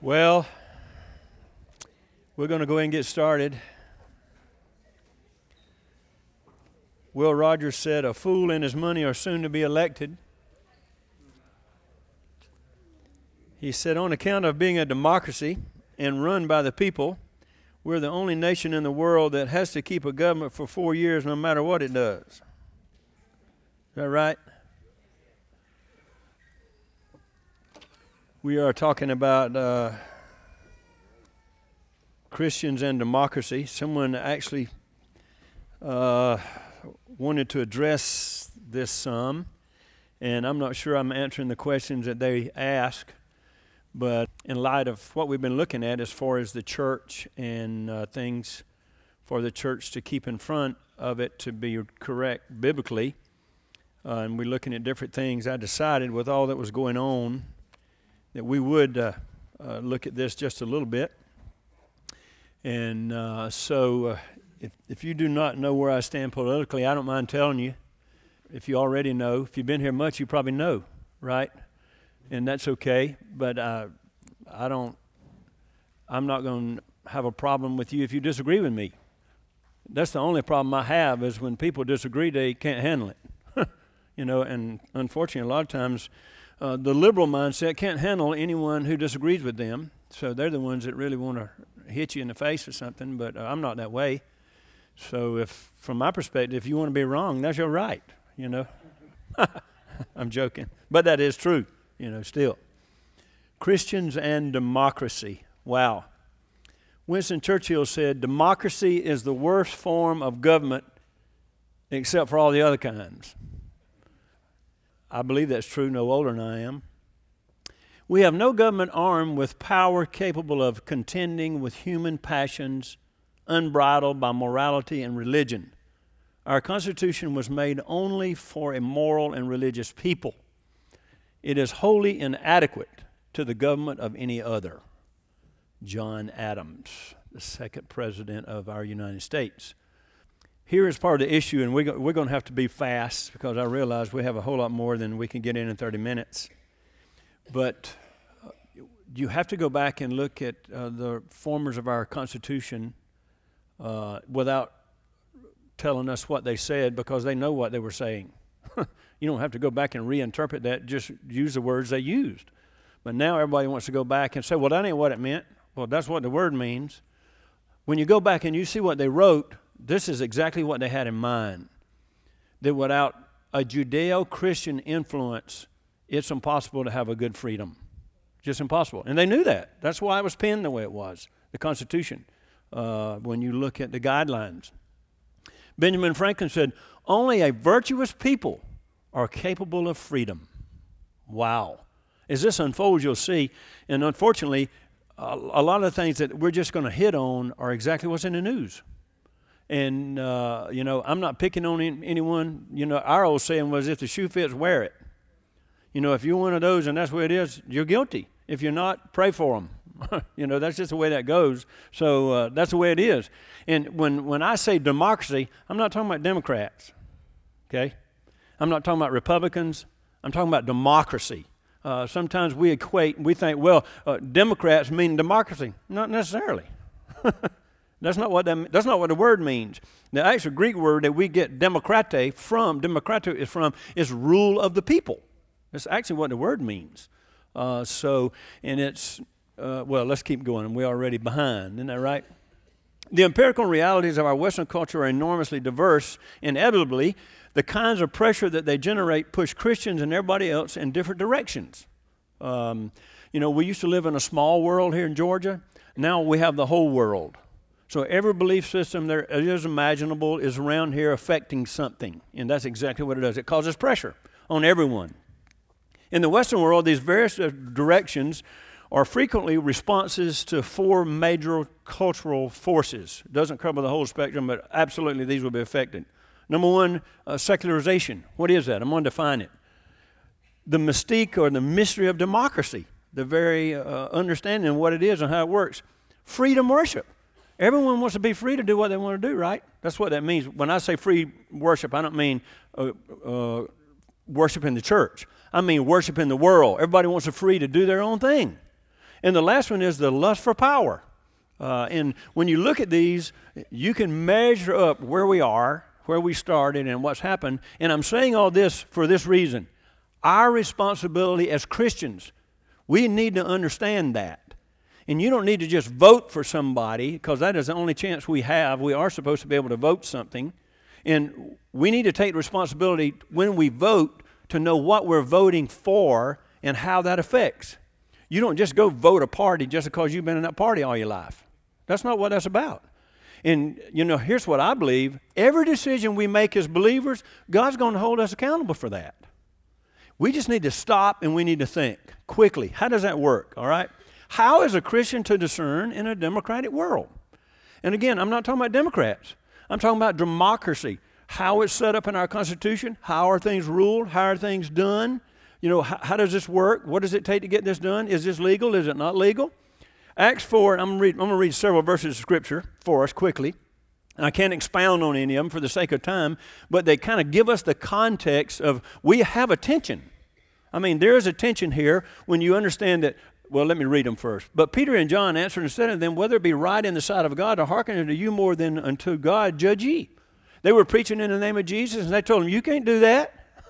Well, we're going to go ahead and get started. Will Rogers said, "A fool and his money are soon to be elected." He said, on account of being a democracy and run by the people, we're the only nation in the world that has to keep a government for 4 years no matter what it does. Is that right? We are talking about Christians and democracy. Someone actually wanted to address this some, and I'm not sure I'm answering the questions that they ask, but in light of what we've been looking at as far as the church and things for the church to keep in front of it to be correct biblically, and we're looking at different things, I decided with all that was going on that we would look at this just a little bit. And so if you do not know where I stand politically, I don't mind telling you. If you already know, if you've been here much, you probably know, right? And that's okay. But I'm not going to have a problem with you if you disagree with me. That's the only problem I have is when people disagree, they can't handle it. And unfortunately, a lot of times, the liberal mindset can't handle anyone who disagrees with them. So they're the ones that really want to hit you in the face or something, but I'm not that way. So if, from my perspective, if you want to be wrong, that's your right, I'm joking. But that is true, still. Christians and democracy. Wow. Winston Churchill said, democracy is the worst form of government except for all the other kinds. I believe that's true, no older than I am. We have no government armed with power capable of contending with human passions, unbridled by morality and religion. Our Constitution was made only for a moral and religious people. It is wholly inadequate to the government of any other. John Adams, the second president of our United States. Here is part of the issue, and we're going to have to be fast because I realize we have a whole lot more than we can get in 30 minutes. But you have to go back and look at the formers of our Constitution without telling us what they said because they know what they were saying. You don't have to go back and reinterpret that, just use the words they used. But now everybody wants to go back and say, well, that ain't what it meant. Well, that's what the word means. When you go back and you see what they wrote, this is exactly what they had in mind. That without a Judeo-Christian influence, it's impossible to have a good freedom. Just impossible. And they knew that. That's why it was penned the way it was, the Constitution, when you look at the guidelines. Benjamin Franklin said, only a virtuous people are capable of freedom. Wow. As this unfolds, you'll see, and unfortunately, a lot of the things that we're just going to hit on are exactly what's in the news. And, I'm not picking on anyone. Our old saying was, if the shoe fits, wear it. If you're one of those and that's what it is, you're guilty. If you're not, pray for them. That's just the way that goes. So that's the way it is. And when I say democracy, I'm not talking about Democrats, okay? I'm not talking about Republicans. I'm talking about democracy. Sometimes we think, Democrats mean democracy. Not necessarily. That's not what the word means. The actual Greek word that we get demokrate from, is rule of the people. That's actually what the word means. Let's keep going. We're already behind. Isn't that right? The empirical realities of our Western culture are enormously diverse. Inevitably, the kinds of pressure that they generate push Christians and everybody else in different directions. We used to live in a small world here in Georgia. Now we have the whole world. So every belief system there is imaginable is around here affecting something. And that's exactly what it does. It causes pressure on everyone. In the Western world, these various directions are frequently responses to four major cultural forces. It doesn't cover the whole spectrum, but absolutely these will be affected. Number one, secularization. What is that? I'm going to define it. The mystique or the mystery of democracy, the very understanding of what it is and how it works. Freedom worship. Everyone wants to be free to do what they want to do, right? That's what that means. When I say free worship, I don't mean worship in the church. I mean worship in the world. Everybody wants to free to do their own thing. And the last one is the lust for power. And when you look at these, you can measure up where we are, where we started, and what's happened. And I'm saying all this for this reason. Our responsibility as Christians, we need to understand that. And you don't need to just vote for somebody, because that is the only chance we have. We are supposed to be able to vote something. And we need to take responsibility when we vote to know what we're voting for and how that affects. You don't just go vote a party just because you've been in that party all your life. That's not what that's about. And, here's what I believe. Every decision we make as believers, God's going to hold us accountable for that. We just need to stop and we need to think quickly. How does that work, all right? How is a Christian to discern in a democratic world? And again, I'm not talking about Democrats. I'm talking about democracy. How it's set up in our Constitution. How are things ruled? How are things done? How does this work? What does it take to get this done? Is this legal? Is it not legal? Acts 4, I'm going to read several verses of Scripture for us quickly. And I can't expound on any of them for the sake of time, but they kind of give us the context of we have a tension. I mean, there is a tension here when you understand that. Well, let me read them first. But Peter and John answered and said unto them, whether it be right in the sight of God to hearken unto you more than unto God, judge ye. They were preaching in the name of Jesus, and they told him, you can't do that.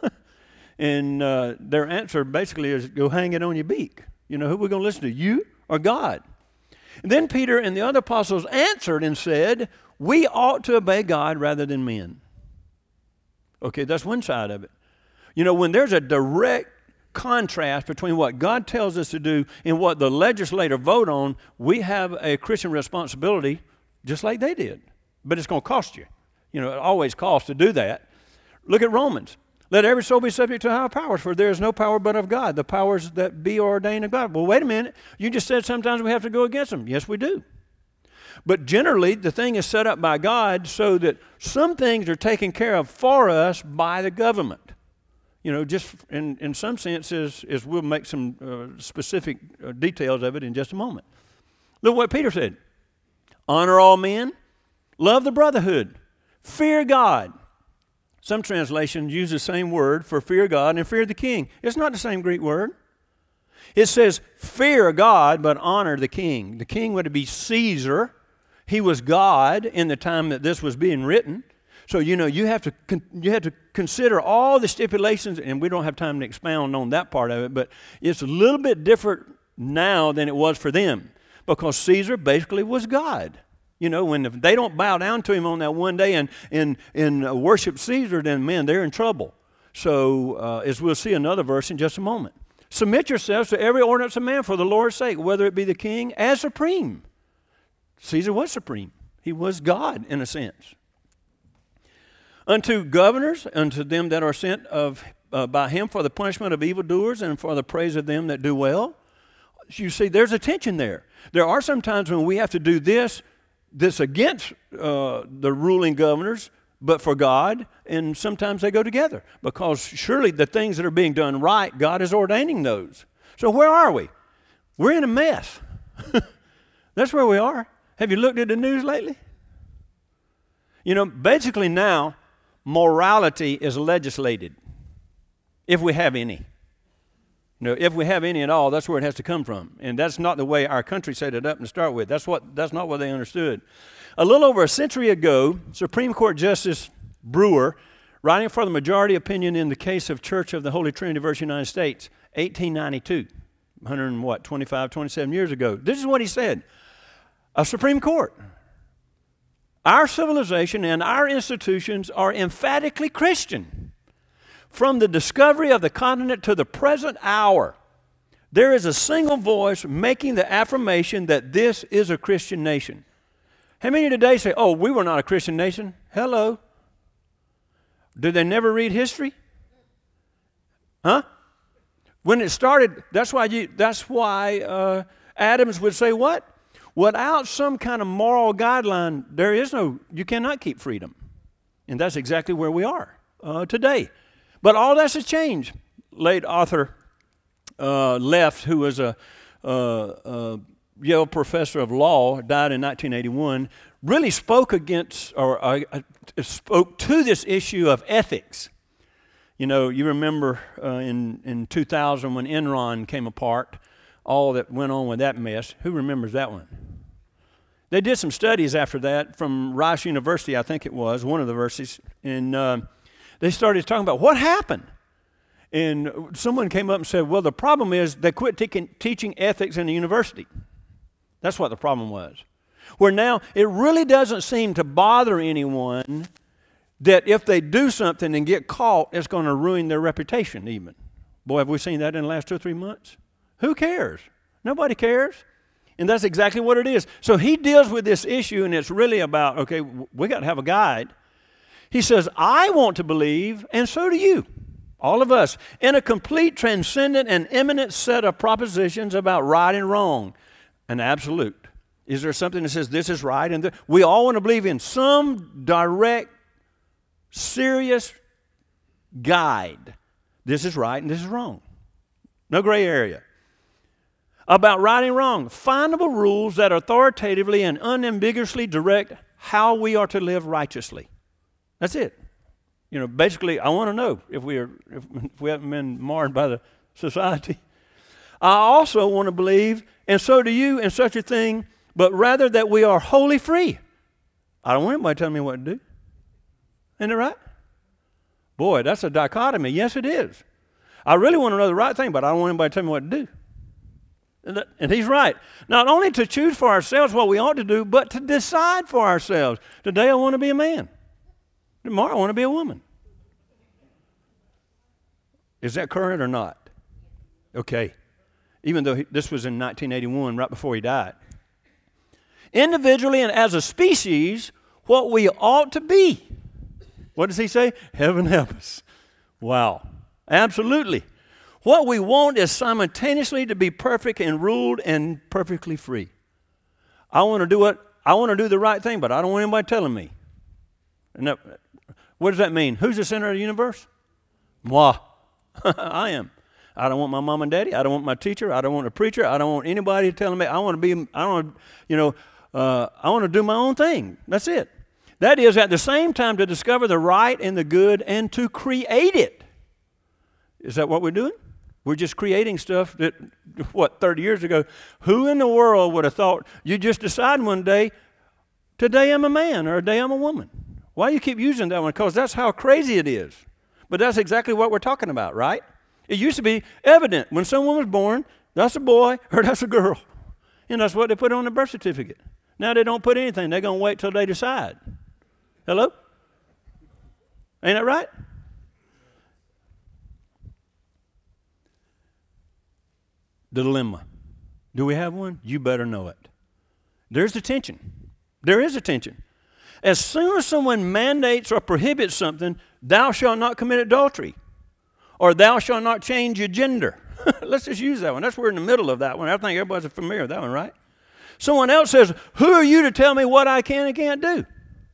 And their answer basically is, go hang it on your beak. Who are we going to listen to, you or God? And then Peter and the other apostles answered and said, we ought to obey God rather than men. Okay, that's one side of it. When there's a direct contrast between what God tells us to do and what the legislator vote on, we have a Christian responsibility just like they did. But it's going to cost you. It always costs to do that. Look at Romans. Let every soul be subject to higher powers, for there is no power but of God, the powers that be ordained of God. Well, wait a minute. You just said sometimes we have to go against them. Yes, we do. But generally, the thing is set up by God so that some things are taken care of for us by the government. Just in some senses, is we'll make some specific details of it in just a moment. Look what Peter said. Honor all men, love the brotherhood, fear God. Some translations use the same word for fear God and fear the king. It's not the same Greek word. It says fear God, but honor the king. The king would be Caesar. He was God in the time that this was being written. So, you have to consider all the stipulations, and we don't have time to expound on that part of it, but it's a little bit different now than it was for them, because Caesar basically was God. When if they don't bow down to him on that one day and worship Caesar, then, man, they're in trouble. So, as we'll see another verse in just a moment. Submit yourselves to every ordinance of man for the Lord's sake, whether it be the king as supreme. Caesar was supreme. He was God in a sense. Unto governors, unto them that are sent by him for the punishment of evildoers and for the praise of them that do well. You see, there's a tension there. There are some times when we have to do this against the ruling governors, but for God, and sometimes they go together, because surely the things that are being done right, God is ordaining those. So where are we? We're in a mess. That's where we are. Have you looked at the news lately? Basically now, morality is legislated, if we have any. If we have any at all, that's where it has to come from. And that's not the way our country set it up to start with. That's not what they understood. A little over a century ago, Supreme Court Justice Brewer, writing for the majority opinion in the case of Church of the Holy Trinity versus United States, 1892, 27 years ago. This is what he said. A Supreme Court. Our civilization and our institutions are emphatically Christian. From the discovery of the continent to the present hour, there is a single voice making the affirmation that this is a Christian nation. How many today say, oh, we were not a Christian nation? Hello. Did they never read history? Huh? When it started, that's why Adams would say what? Without some kind of moral guideline, you cannot keep freedom. And that's exactly where we are today. But all that's has changed. Late Arthur Left, who was a Yale professor of law, died in 1981, really spoke against or spoke to this issue of ethics. You remember in 2000 when Enron came apart, all that went on with that mess. Who remembers that one? They did some studies after that from Rice University, I think it was, one of the universities, and they started talking about what happened. And someone came up and said, well, the problem is they quit teaching ethics in the university. That's what the problem was. Where now it really doesn't seem to bother anyone that if they do something and get caught, it's going to ruin their reputation even. Boy, have we seen that in the last 2 or 3 months? Who cares? Nobody cares. And that's exactly what it is. So he deals with this issue, and it's really about, okay, we got to have a guide. He says, I want to believe, and so do you, all of us, in a complete, transcendent, and imminent set of propositions about right and wrong, an absolute. Is there something that says this is right? And we all want to believe in some direct, serious guide. This is right and this is wrong. No gray area. About right and wrong. Findable rules that authoritatively and unambiguously direct how we are to live righteously. That's it. You know, basically, I want to know if we haven't been marred by the society. I also want to believe, and so do you, in such a thing, but rather that we are wholly free. I don't want anybody telling me what to do. Isn't it right? Boy, that's a dichotomy. Yes, it is. I really want to know the right thing, but I don't want anybody to tell me what to do. And he's right. Not only to choose for ourselves what we ought to do, but to decide for ourselves. Today I want to be a man. Tomorrow I want to be a woman. Is that current or not? Okay. Even though this was in 1981, right before he died. Individually and as a species, what we ought to be. What does he say? Heaven help us. Wow. Absolutely. What we want is simultaneously to be perfect and ruled and perfectly free. I want to do the right thing, but I don't want anybody telling me. And what does that mean? Who's the center of the universe? Moi. I am. I don't want my mom and daddy. I don't want my teacher. I don't want a preacher. I don't want anybody telling me. I want to do my own thing. That's it. That is, at the same time, to discover the right and the good and to create it. Is that what we're doing? We're just creating stuff that, 30 years ago, who in the world would have thought you just decide one day, today I'm a man or today I'm a woman? Why do you keep using that one? Because that's how crazy it is. But that's exactly what we're talking about, right? It used to be evident when someone was born, that's a boy or that's a girl. And that's what they put on the birth certificate. Now they don't put anything. They're going to wait till they decide. Hello? Ain't that right? The dilemma. Do we have one? You better know it. There's the tension. There is a tension. As soon as someone mandates or prohibits something, thou shalt not commit adultery, or thou shalt not change your gender. Let's just use that one. That's we're in the middle of that one. I think everybody's familiar with that one, right? Someone else says, who are you to tell me what I can and can't do?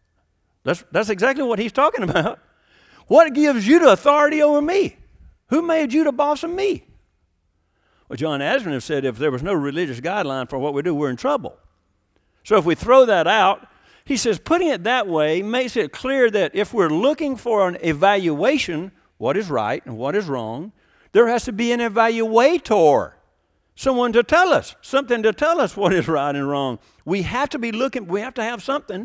That's exactly what he's talking about. What gives you the authority over me? Who made you the boss of me? Well, John Asman said if there was no religious guideline for what we do, we're in trouble. So if we throw that out, he says putting it that way makes it clear that if we're looking for an evaluation, what is right and what is wrong, there has to be an evaluator, someone to tell us, something to tell us what is right and wrong. We have to be looking, we have to have something.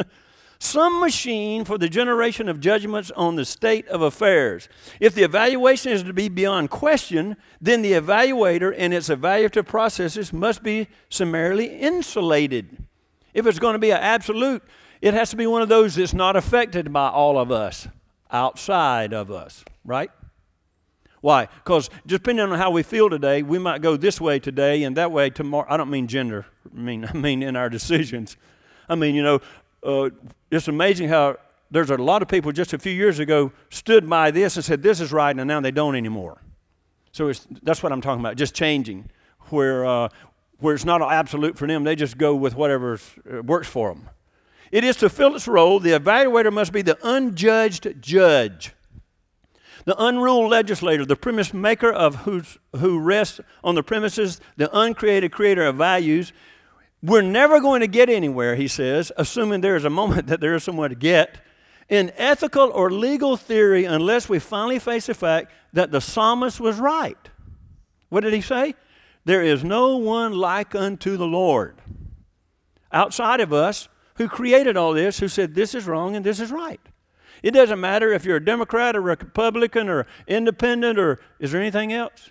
Some machine for the generation of judgments on the state of affairs. If the evaluation is to be beyond question, then the evaluator and its evaluative processes must be summarily insulated. If it's going to be an absolute, it has to be one of those that's not affected by all of us, outside of us, right? Why? Because depending on how we feel today, we might go this way today and that way tomorrow. I don't mean gender. I mean in our decisions. I mean, it's amazing how there's a lot of people just a few years ago stood by this and said this is right, and now they don't anymore. So that's what I'm talking about, just changing, where it's not absolute for them. They just go with whatever works for them. It is to fill its role, the evaluator must be the unjudged judge, the unruled legislator, the premise maker of who rests on the premises, the uncreated creator of values. We're never going to get anywhere, he says, assuming there is a moment that there is somewhere to get, in ethical or legal theory unless we finally face the fact that the psalmist was right. What did he say? There is no one like unto the Lord outside of us who created all this, who said this is wrong and this is right. It doesn't matter if you're a Democrat or a Republican or independent, or is there anything else?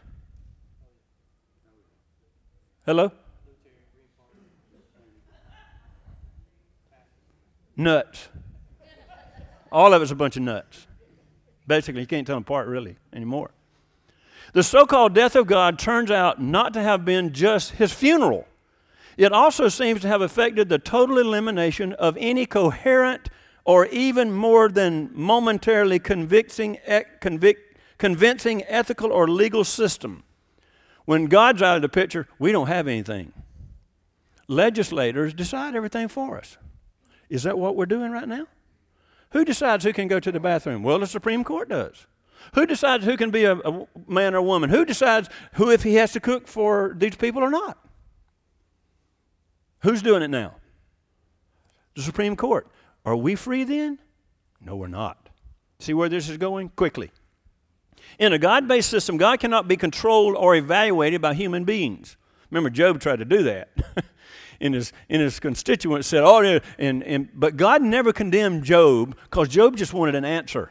Hello? Nuts. All of it's a bunch of nuts. Basically, you can't tell them apart really anymore. The so-called death of God turns out not to have been just his funeral. It also seems to have affected the total elimination of any coherent or even more than momentarily convincing ethical or legal system. When God's out of the picture, we don't have anything. Legislators decide everything for us. Is that what we're doing right now? Who decides who can go to the bathroom? Well, the Supreme Court does. Who decides who can be a man or a woman? Who decides who, if he has to cook for these people or not? Who's doing it now? The Supreme Court. Are we free then? No, we're not. See where this is going? Quickly. In a God-based system, God cannot be controlled or evaluated by human beings. Remember, Job tried to do that. And his constituents said, but God never condemned Job because Job just wanted an answer.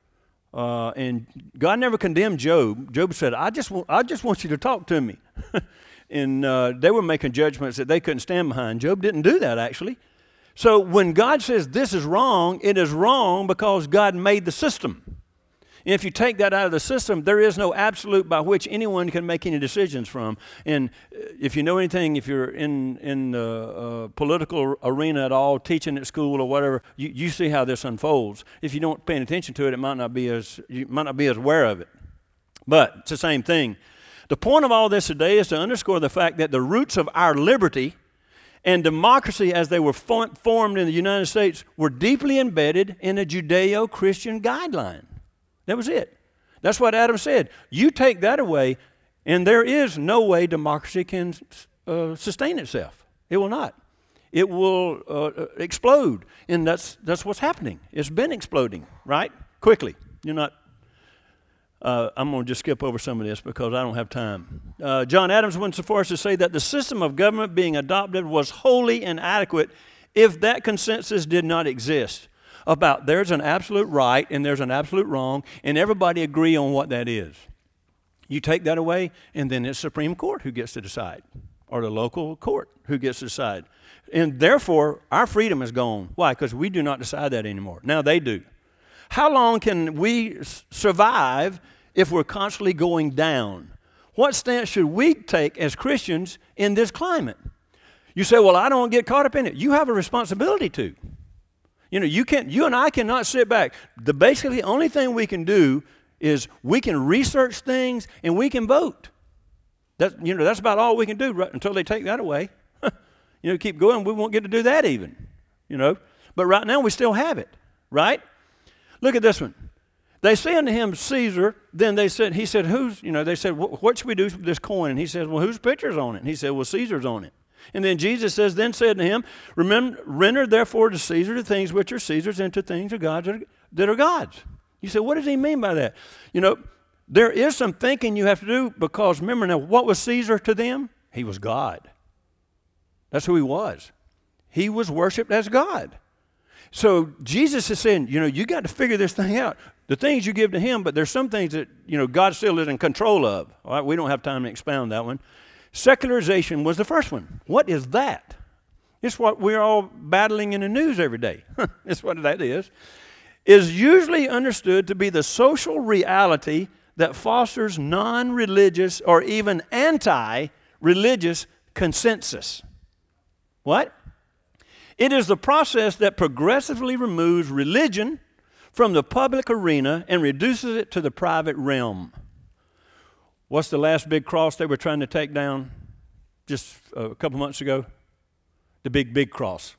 And God never condemned Job. Job said, I just want you to talk to me. And they were making judgments that they couldn't stand behind. Job didn't do that, actually. So when God says this is wrong, it is wrong because God made the system. And if you take that out of the system, there is no absolute by which anyone can make any decisions from. And if you know anything, if you're in the political arena at all, teaching at school or whatever, you see how this unfolds. If you don't pay attention to it, you might not be as aware of it. But it's the same thing. The point of all this today is to underscore the fact that the roots of our liberty and democracy as they were formed in the United States were deeply embedded in a Judeo-Christian guideline. That was it. That's what Adam said. You take that away, and there is no way democracy can sustain itself. It will not. It will explode, and that's what's happening. It's been exploding, right? Quickly. You're not. I'm going to just skip over some of this because I don't have time. John Adams went so far as to say that the system of government being adopted was wholly inadequate if that consensus did not exist about there's an absolute right and there's an absolute wrong, and everybody agree on what that is. You take that away, and then it's Supreme Court who gets to decide, or the local court who gets to decide. And therefore, our freedom is gone. Why? Because we do not decide that anymore. Now they do. How long can we survive if we're constantly going down? What stance should we take as Christians in this climate? You say, well, I don't get caught up in it. You have a responsibility to. You know, you and I cannot sit back. Basically, the only thing we can do is we can research things and we can vote. That's about all we can do until they take that away. Keep going. We won't get to do that even. But right now we still have it, right? Look at this one. They say unto him, Caesar. Then he said, they said, what should we do with this coin? And he says, well, whose picture's on it? And he said, well, Caesar's on it. And then Jesus says, then said to him, render therefore to Caesar the things which are Caesar's, and to things of God that are God's. You say, what does he mean by that? There is some thinking you have to do, because remember now, what was Caesar to them? He was God. That's who he was. He was worshipped as God. So Jesus is saying, you got to figure this thing out. The things you give to him, but there's some things that, God still is in control of. All right, we don't have time to expound that one. Secularization was the first one. What is that? It's what we're all battling in the news every day. That's what that is. Is usually understood to be the social reality that fosters non-religious or even anti-religious consensus. What? It is the process that progressively removes religion from the public arena and reduces it to the private realm. What's the last big cross they were trying to take down just a couple months ago? The big cross.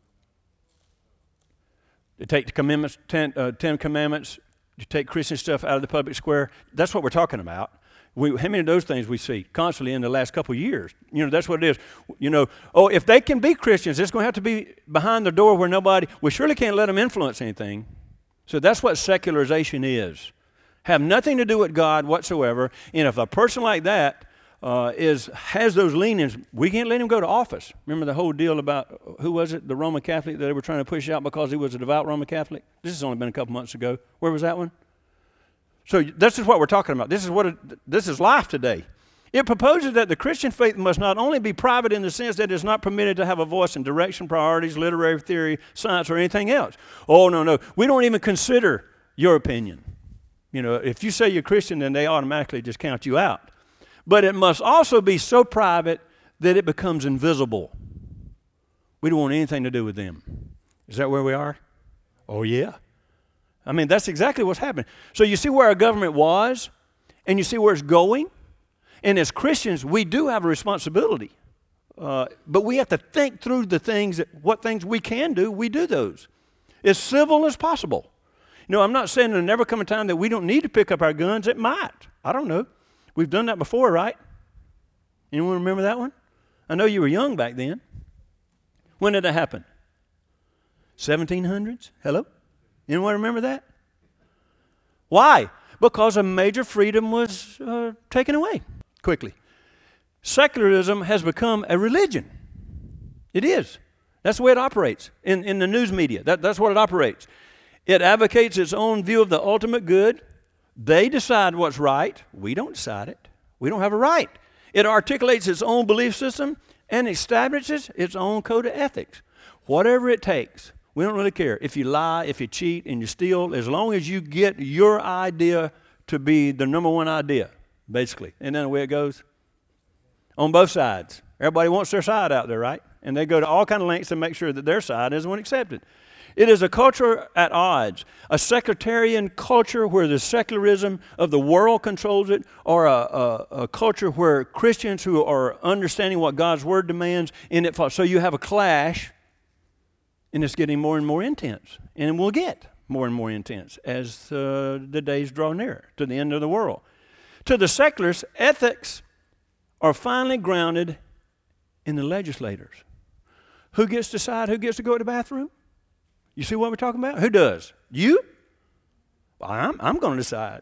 They take the commandments, 10 Commandments, you take Christian stuff out of the public square. That's what we're talking about. How many of those things we see constantly in the last couple of years? That's what it is. If they can be Christians, it's going to have to be behind the door where we surely can't let them influence anything. So that's what secularization is. Have nothing to do with God whatsoever. And if a person like that has those leanings. We can't let him go to office. Remember the whole deal about, who was it, the Roman Catholic that they were trying to push out because he was a devout Roman Catholic? This has only been a couple months ago. Where was that one? So this is what we're talking about. This is life today. It proposes that the Christian faith must not only be private in the sense that it is not permitted to have a voice in direction, priorities, literary theory, science, or anything else. Oh, no. We don't even consider your opinion. You know, if you say you're Christian, then they automatically just count you out. But it must also be so private that it becomes invisible. We don't want anything to do with them. Is that where we are? Oh, yeah. I mean, that's exactly what's happening. So you see where our government was, and you see where it's going. And as Christians, we do have a responsibility. But we have to think through what things we can do, we do those. As civil as possible. You know, I'm not saying there'll never come a time that we don't need to pick up our guns. It might. I don't know. We've done that before, right? Anyone remember that one? I know you were young back then. When did that happen? 1700s? Hello? Anyone remember that? Why? Because a major freedom was taken away quickly. Secularism has become a religion. It is. That's the way it operates in the news media. That's what it operates. It advocates its own view of the ultimate good. They decide what's right. We don't decide it. We don't have a right. It articulates its own belief system and establishes its own code of ethics. Whatever it takes. We don't really care. If you lie, if you cheat, and you steal, as long as you get your idea to be the number one idea, basically. Isn't that the way it goes? On both sides. Everybody wants their side out there, right? And they go to all kinds of lengths to make sure that their side is the one accepted. It is a culture at odds, a sectarian culture where the secularism of the world controls it, or a culture where Christians who are understanding what God's Word demands in it. So you have a clash, and it's getting more and more intense, and will get more and more intense as the days draw nearer to the end of the world. To the secularists, ethics are finally grounded in the legislators. Who gets to decide who gets to go to the bathroom? You see what we're talking about? Who does? You? Well, I'm going to decide.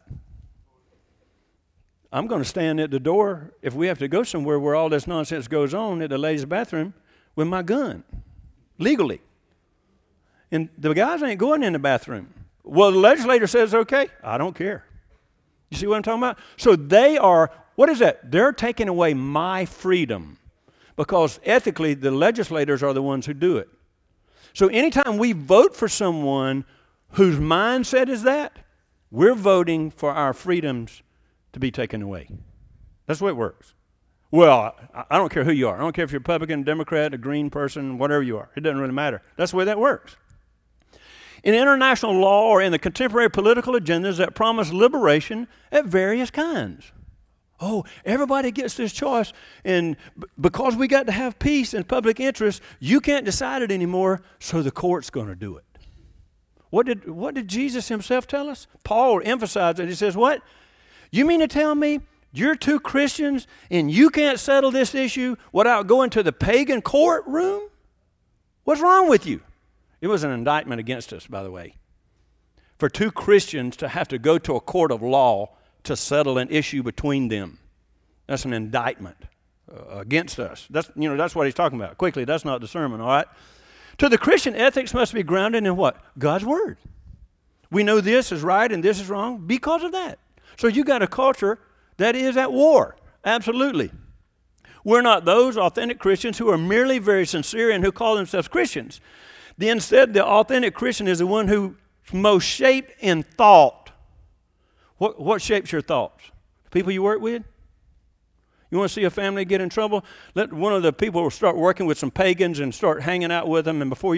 I'm going to stand at the door if we have to go somewhere where all this nonsense goes on at the ladies' bathroom with my gun, legally. And the guys ain't going in the bathroom. Well, the legislator says, okay, I don't care. You see what I'm talking about? So they are, what is that? They're taking away my freedom because ethically the legislators are the ones who do it. So anytime we vote for someone whose mindset is that, we're voting for our freedoms to be taken away. That's the way it works. Well, I don't care who you are. I don't care if you're a Republican, Democrat, a Green person, whatever you are. It doesn't really matter. That's the way that works. In international law or in the contemporary political agendas that promise liberation at various kinds. Oh, everybody gets this choice, and because we got to have peace and public interest, you can't decide it anymore, so the court's going to do it. What did Jesus himself tell us? Paul emphasized it. He says, what? You mean to tell me you're two Christians and you can't settle this issue without going to the pagan courtroom? What's wrong with you? It was an indictment against us, by the way, for two Christians to have to go to a court of law to settle an issue between them. That's an indictment against us. That's what he's talking about. Quickly, that's not the sermon, all right? To the Christian, ethics must be grounded in what? God's Word. We know this is right and this is wrong because of that. So you got a culture that is at war, absolutely. We're not those authentic Christians who are merely very sincere and who call themselves Christians. Instead, the authentic Christian is the one who's most shaped in thought. What shapes your thoughts? The people you work with? You want to see a family get in trouble? Let one of the people start working with some pagans and start hanging out with them, and before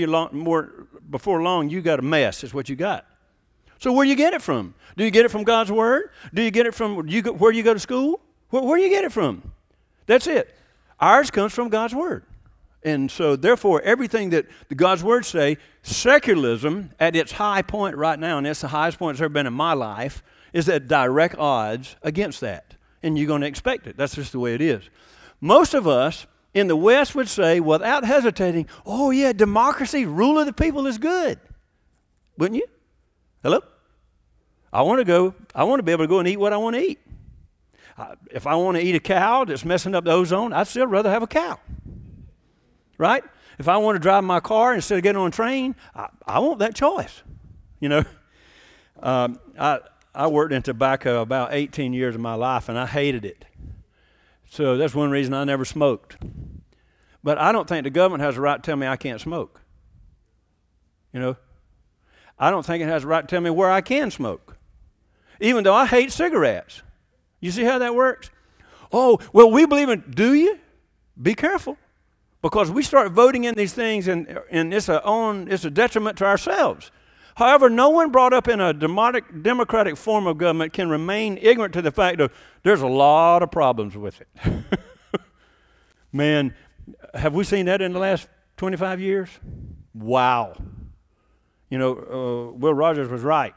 long, you got a mess, is what you got. So where do you get it from? Do you get it from God's Word? Do you get it from where you go to school? Where do you get it from? That's it. Ours comes from God's Word. And so, therefore, everything that God's Word say, secularism at its high point right now, and it's the highest point it's ever been in my life, is at direct odds against that. And you're going to expect it. That's just the way it is. Most of us in the West would say, without hesitating, oh yeah, democracy, rule of the people is good. Wouldn't you? Hello? I want to be able to go and eat what I want to eat. If I want to eat a cow that's messing up the ozone, I'd still rather have a cow. Right? If I want to drive my car instead of getting on a train, I want that choice. You know, I worked in tobacco about 18 years of my life, and I hated it. So that's one reason I never smoked. But I don't think the government has the right to tell me I can't smoke. You know, I don't think it has the right to tell me where I can smoke, even though I hate cigarettes. You see how that works? Oh, well, we believe in, do you? Be careful. Because we start voting in these things, and it's a detriment to ourselves. However, no one brought up in a democratic form of government can remain ignorant to the fact of there's a lot of problems with it. Man, have we seen that in the last 25 years? Wow. You know, Will Rogers was right.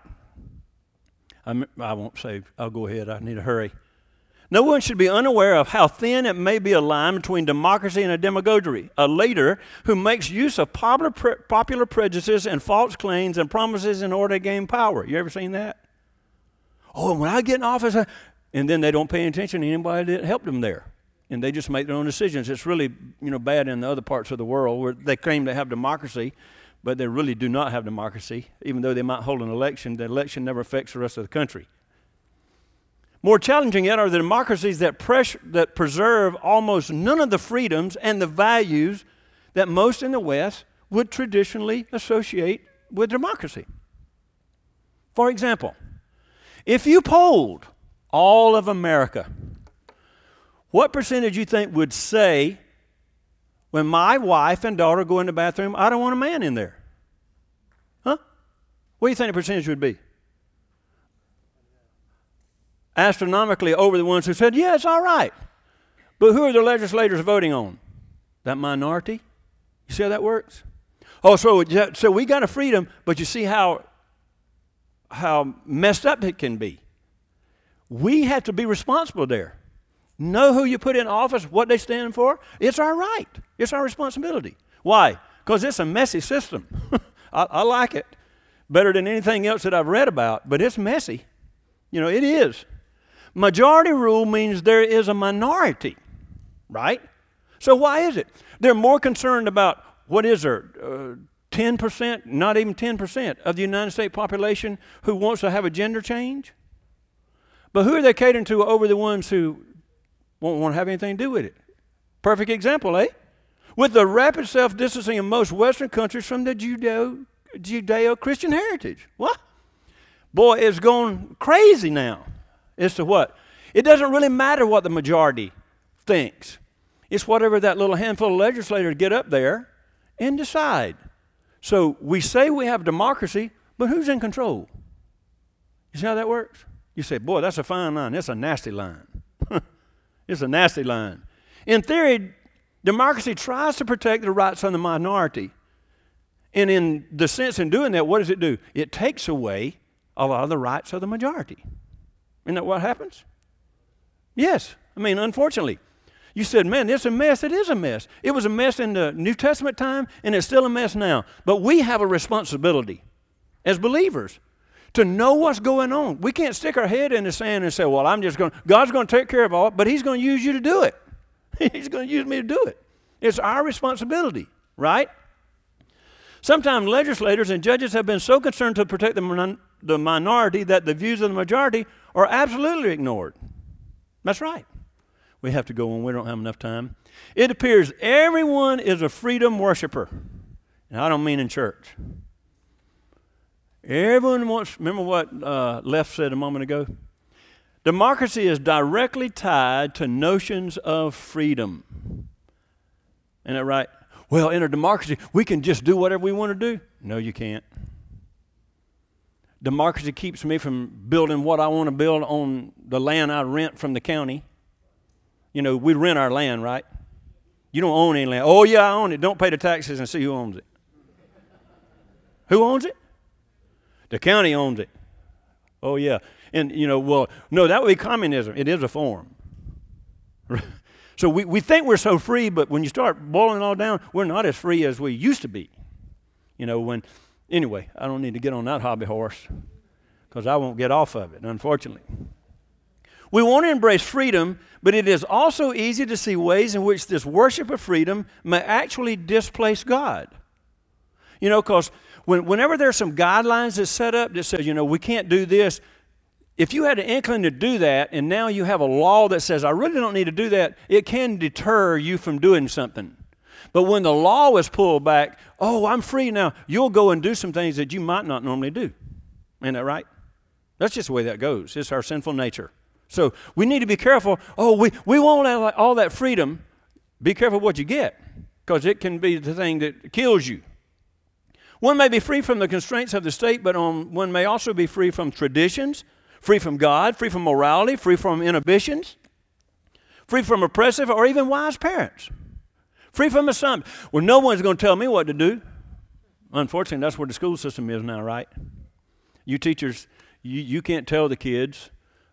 I won't say, I'll go ahead, I need to hurry. No one should be unaware of how thin it may be a line between democracy and a demagoguery, a leader who makes use of popular prejudices and false claims and promises in order to gain power. You ever seen that? Oh, when I get in office, and then they don't pay attention to anybody that helped them there, and they just make their own decisions. It's really, bad in the other parts of the world where they claim they have democracy, but they really do not have democracy. Even though they might hold an election, the election never affects the rest of the country. More challenging yet are the democracies that preserve almost none of the freedoms and the values that most in the West would traditionally associate with democracy. For example, if you polled all of America, what percentage you think would say, when my wife and daughter go in the bathroom, I don't want a man in there? Huh? What do you think the percentage would be? Astronomically over the ones who said, yeah, it's all right. But who are the legislators voting on? That minority? You see how that works? Oh, so we got a freedom, but you see how messed up it can be. We have to be responsible there. Know who you put in office, what they stand for. It's our right. It's our responsibility. Why? Because it's a messy system. I like it better than anything else that I've read about, but it's messy. It is. Majority rule means there is a minority, right? So why is it? They're more concerned about, what is there, 10%, not even 10% of the United States population who wants to have a gender change? But who are they catering to over the ones who won't want to have anything to do with it? Perfect example, eh? With the rapid self-distancing of most Western countries from the Judeo-Christian heritage. What? Boy, it's going crazy now. As to what? It doesn't really matter what the majority thinks. It's whatever that little handful of legislators get up there and decide. So we say we have democracy, but who's in control? You see how that works? You say, boy, that's a fine line. That's a nasty line. It's a nasty line. In theory, democracy tries to protect the rights of the minority. And in the sense in doing that, what does it do? It takes away a lot of the rights of the majority. Isn't that what happens? Yes. Unfortunately. You said, man, it's a mess. It is a mess. It was a mess in the New Testament time, and it's still a mess now. But we have a responsibility as believers to know what's going on. We can't stick our head in the sand and say, well, God's going to take care of all, but He's going to use you to do it. He's going to use me to do it. It's our responsibility, right? Sometimes legislators and judges have been so concerned to protect the minority that the views of the majority are absolutely ignored. That's right. We have to go on. We don't have enough time. It appears everyone is a freedom worshiper. And I don't mean in church. Everyone wants, remember what Left said a moment ago? Democracy is directly tied to notions of freedom. Isn't that right? Well, in a democracy, we can just do whatever we want to do. No, you can't. Democracy keeps me from building what I want to build on the land I rent from the county. We rent our land, right? You don't own any land. Oh, yeah, I own it. Don't pay the taxes and see who owns it. Who owns it? The county owns it. Oh, yeah. And, no, that would be communism. It is a form. So we think we're so free, but when you start boiling it all down, we're not as free as we used to be. Anyway, I don't need to get on that hobby horse because I won't get off of it, unfortunately. We want to embrace freedom, but it is also easy to see ways in which this worship of freedom may actually displace God. You know, because whenever there's some guidelines that's set up that says, you know, we can't do this, if you had an inkling to do that and now you have a law that says, I really don't need to do that, it can deter you from doing something. But when the law is pulled back, oh, I'm free now, you'll go and do some things that you might not normally do. Isn't that right? That's just the way that goes. It's our sinful nature. So we need to be careful. Oh, we want all that freedom. Be careful what you get, because it can be the thing that kills you. One may be free from the constraints of the state, but one may also be free from traditions, free from God, free from morality, free from inhibitions, free from oppressive or even wise parents, free from assumptions. Well, no one's going to tell me what to do. Unfortunately, that's where the school system is now, right? You teachers, you can't tell the kids.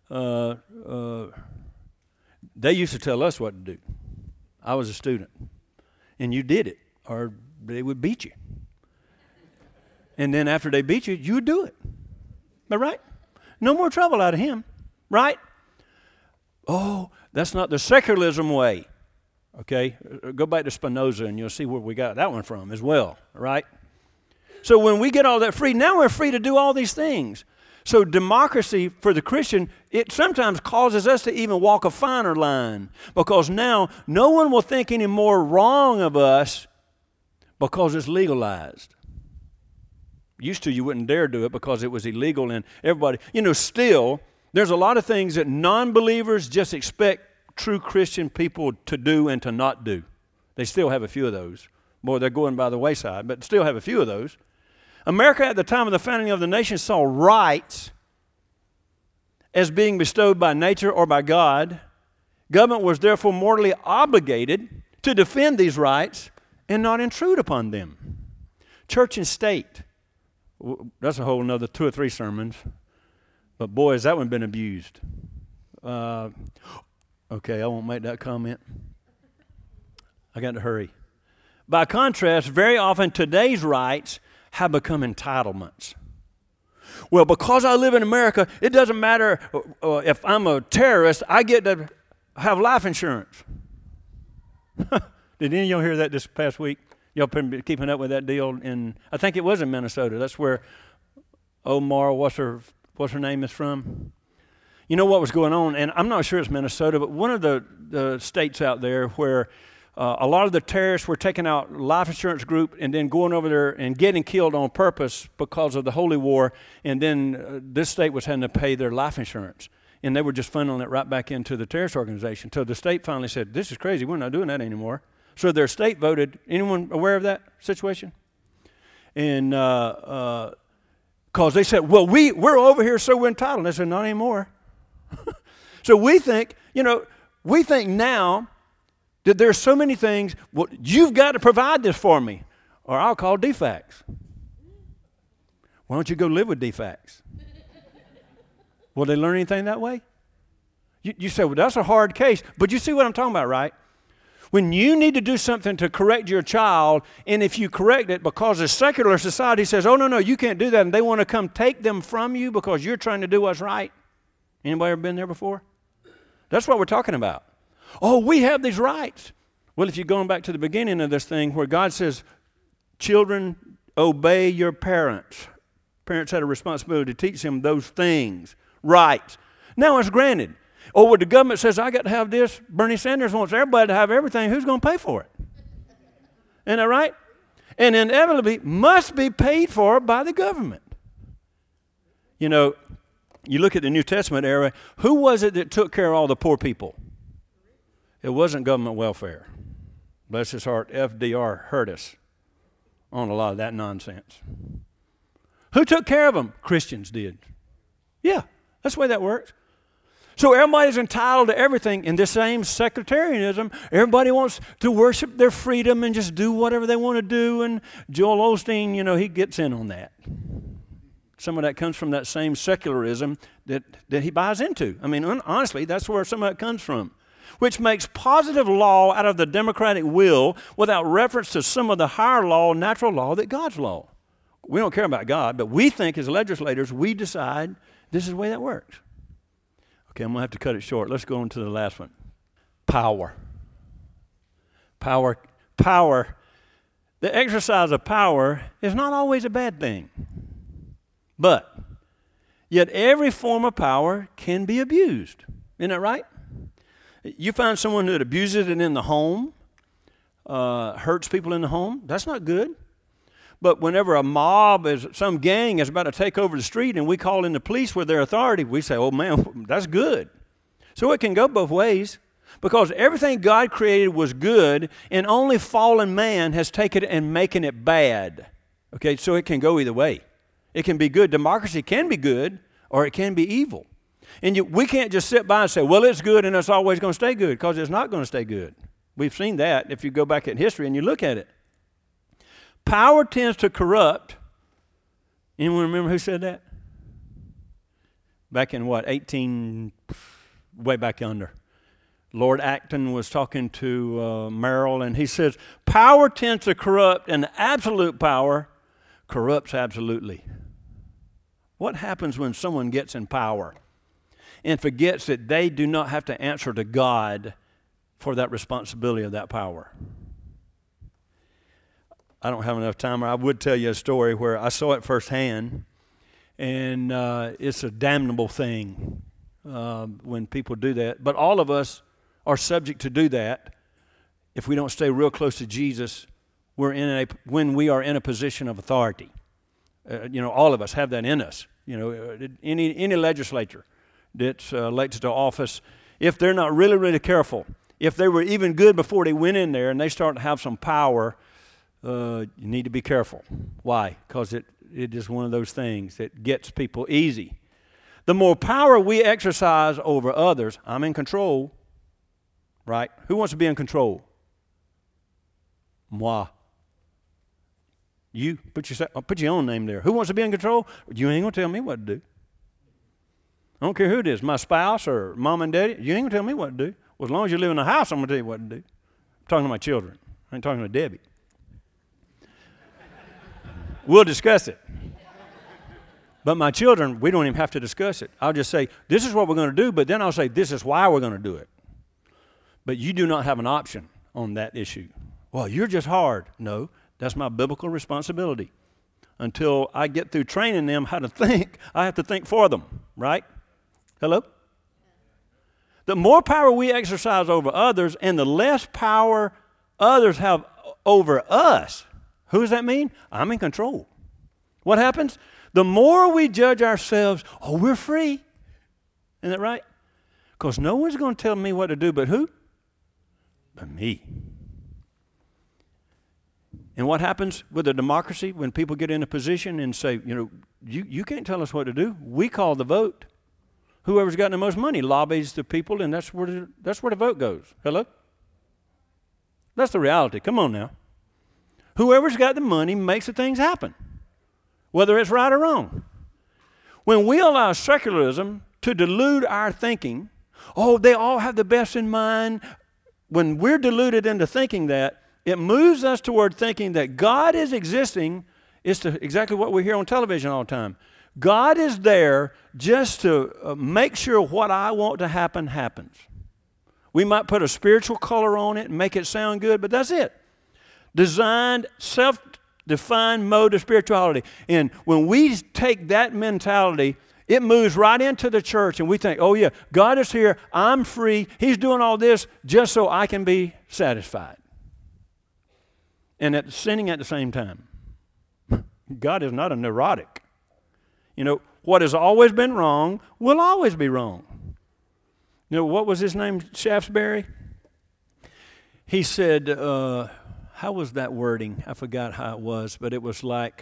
They used to tell us what to do. I was a student, and you did it, or they would beat you. And then after they beat you, you would do it. But right? No more trouble out of him, right? Oh, that's not the secularism way. Okay? Go back to Spinoza, and you'll see where we got that one from as well, right? So when we get all that free, now we're free to do all these things. So democracy for the Christian, it sometimes causes us to even walk a finer line, because now no one will think any more wrong of us because it's legalized. Used to, you wouldn't dare do it because it was illegal, and everybody, you know, still, there's a lot of things that non-believers just expect true Christian people to do and to not do. They still have a few of those. Boy, they're going by the wayside, but still have a few of those. America at the time of the founding of the nation saw rights as being bestowed by nature or by God. Government was therefore morally obligated to defend these rights and not intrude upon them. Church and state. That's a whole another 2 or 3 sermons. But boy, has that one been abused. Okay, I won't make that comment. I got to hurry. By contrast, very often today's rights have become entitlements. Well, because I live in America, it doesn't matter if I'm a terrorist, I get to have life insurance. Did any of y'all hear that this past week? Y'all been keeping up with that deal in, I think it was in Minnesota. That's where Omar, what's her name is from? You know what was going on, and I'm not sure it's Minnesota, but one of the states out there where a lot of the terrorists were taking out life insurance group and then going over there and getting killed on purpose because of the holy war, and then this state was having to pay their life insurance. And they were just funneling it right back into the terrorist organization. So the state finally said, this is crazy, we're not doing that anymore. So their state voted. Anyone aware of that situation? And because they said, well, we're over here, so we're entitled. And they said, not anymore. So we think now that there's so many things, well, you've got to provide this for me, or I'll call DFACS. Why don't you go live with DFACS? Will they learn anything that way? You say, well, that's a hard case. But you see what I'm talking about, right? When you need to do something to correct your child, and if you correct it because the secular society says, oh, no, you can't do that, and they want to come take them from you because you're trying to do what's right. Anybody ever been there before? That's what we're talking about. Oh, we have these rights. Well, if you're going back to the beginning of this thing where God says, children, obey your parents. Parents had a responsibility to teach them those things, rights. Now it's granted. Oh, well, the government says, I got to have this. Bernie Sanders wants everybody to have everything. Who's going to pay for it? Isn't that right? And inevitably must be paid for by the government. You know, you look at the New Testament era, who was it that took care of all the poor people? It wasn't government welfare. Bless his heart, FDR hurt us on a lot of that nonsense. Who took care of them? Christians did. Yeah, that's the way that works. So everybody's entitled to everything. In this same sectarianism, everybody wants to worship their freedom and just do whatever they want to do. And Joel Osteen, you know, he gets in on that. Some of that comes from that same secularism that he buys into. I mean, honestly, that's where some of it comes from, which makes positive law out of the democratic will without reference to some of the higher law, natural law, that God's law. We don't care about God, but we think as legislators, we decide this is the way that works. Okay, I'm going to have to cut it short. Let's go on to the last one. Power. Power. Power. The exercise of power is not always a bad thing. But, yet every form of power can be abused. Isn't that right? You find someone that abuses it in the home, hurts people in the home, that's not good. But whenever a mob, some gang is about to take over the street and we call in the police with their authority, we say, oh man, that's good. So it can go both ways because everything God created was good and only fallen man has taken it and making it bad. Okay, so it can go either way. It can be good. Democracy can be good or it can be evil. And we can't just sit by and say, well, it's good and it's always going to stay good, because it's not going to stay good. We've seen that if you go back in history and you look at it. Power tends to corrupt. Anyone remember who said that? Back in what, way back yonder. Lord Acton was talking to Merrill, and he says, power tends to corrupt, and absolute power corrupts absolutely. What happens when someone gets in power and forgets that they do not have to answer to God for that responsibility of that power? I don't have enough time, or I would tell you a story where I saw it firsthand, and it's a damnable thing when people do that. But all of us are subject to do that if we don't stay real close to Jesus. When we are in a position of authority. All of us have that in us. Any legislator that's elected to office, if they're not really, really careful, if they were even good before they went in there and they start to have some power, you need to be careful. Why? Because it is one of those things that gets people easy. The more power we exercise over others, I'm in control, right? Who wants to be in control? Moi. You put your own name there. Who wants to be in control? You ain't gonna tell me what to do. I don't care who it is, my spouse or mom and daddy. You ain't gonna tell me what to do. Well, as long as you live in the house, I'm gonna tell you what to do. I'm talking to my children. I ain't talking to Debbie. We'll discuss it. But my children, we don't even have to discuss it. I'll just say, this is what we're going to do, but then I'll say, this is why we're going to do it. But you do not have an option on that issue. Well, you're just hard. No, that's my biblical responsibility. Until I get through training them how to think, I have to think for them, right? Hello? The more power we exercise over others and the less power others have over us, who does that mean? I'm in control. What happens? The more we judge ourselves, oh, we're free. Isn't that right? Because no one's going to tell me what to do but who? But me. And what happens with a democracy when people get in a position and say, you can't tell us what to do. We call the vote. Whoever's got the most money lobbies the people, and that's where the vote goes. Hello? That's the reality. Come on now. Whoever's got the money makes the things happen, whether it's right or wrong. When we allow secularism to delude our thinking, oh, they all have the best in mind. When we're deluded into thinking that, it moves us toward thinking that God is existing. It's exactly what we hear on television all the time. God is there just to make sure what I want to happen happens. We might put a spiritual color on it and make it sound good, but that's it. Designed, self-defined mode of spirituality. And when we take that mentality, it moves right into the church and we think, oh yeah, God is here, I'm free, He's doing all this just so I can be satisfied. And sinning at the same time. God is not a neurotic. What has always been wrong will always be wrong. What was his name? Shaftesbury? He said, how was that wording? I forgot how it was, but it was like,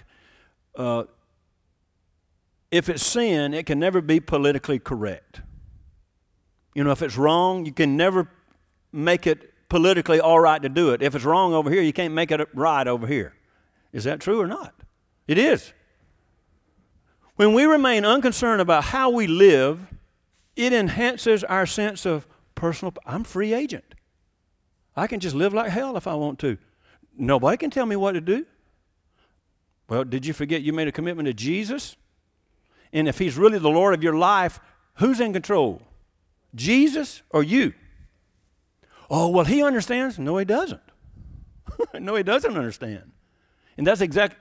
if it's sin, it can never be politically correct. If it's wrong, you can never make it politically all right to do it. If it's wrong over here, you can't make it right over here. Is that true or not? It is. When we remain unconcerned about how we live, it enhances our sense of personal, I'm free agent. I can just live like hell if I want to. Nobody can tell me what to do. Well, did you forget you made a commitment to Jesus? And if He's really the Lord of your life, who's in control? Jesus or you? Oh, well, he understands. No, he doesn't. No, he doesn't understand. And that's exactly.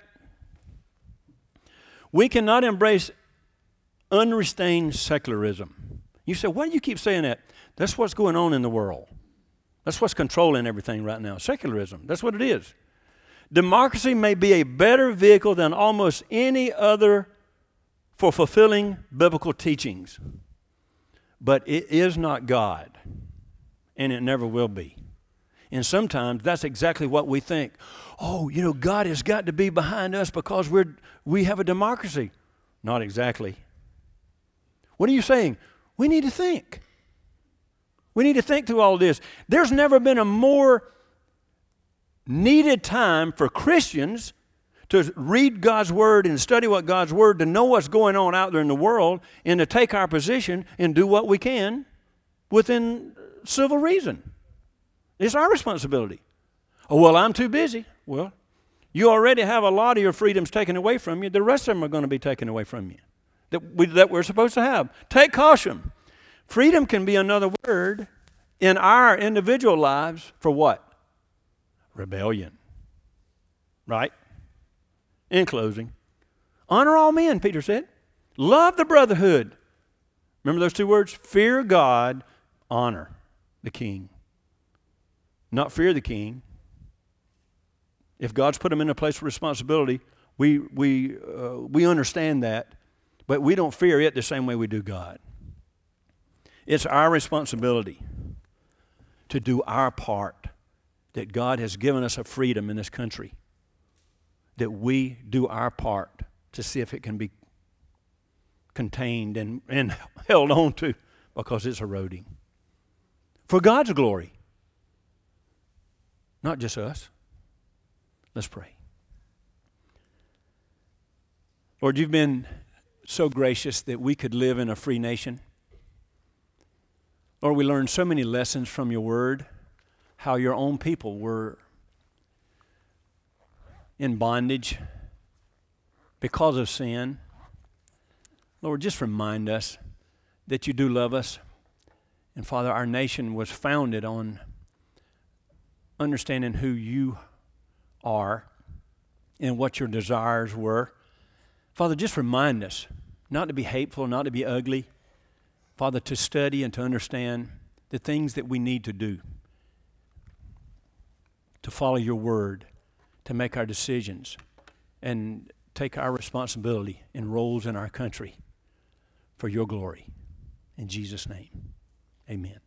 We cannot embrace unrestrained secularism. You say, why do you keep saying that? That's what's going on in the world. That's what's controlling everything right now. Secularism. That's what it is. Democracy may be a better vehicle than almost any other for fulfilling biblical teachings, but it is not God, and it never will be. And sometimes that's exactly what we think. Oh, God has got to be behind us because we have a democracy. Not exactly. What are you saying? We need to think. We need to think through all this. There's never been a more needed time for Christians to read God's Word and study what God's Word, to know what's going on out there in the world, and to take our position and do what we can within civil reason. It's our responsibility. Oh, well, I'm too busy. Well, you already have a lot of your freedoms taken away from you. The rest of them are going to be taken away from you that we're supposed to have. Take caution. Freedom can be another word in our individual lives for what? Rebellion. Right? In closing, honor all men, Peter said. Love the brotherhood. Remember those two words? Fear God, honor the king. Not fear the king. If God's put him in a place of responsibility, we understand that, but we don't fear it the same way we do God. It's our responsibility to do our part, that God has given us a freedom in this country, that we do our part to see if it can be contained and held on to, because it's eroding. For God's glory. Not just us. Let's pray. Lord, you've been so gracious that we could live in a free nation. Lord, we learned so many lessons from your word, how your own people were in bondage because of sin. Lord, just remind us that you do love us. And Father, our nation was founded on understanding who you are and what your desires were. Father, just remind us not to be hateful, not to be ugly. Father, to study and to understand the things that we need to do, to follow your word, to make our decisions, and take our responsibility and roles in our country for your glory. In Jesus' name, amen.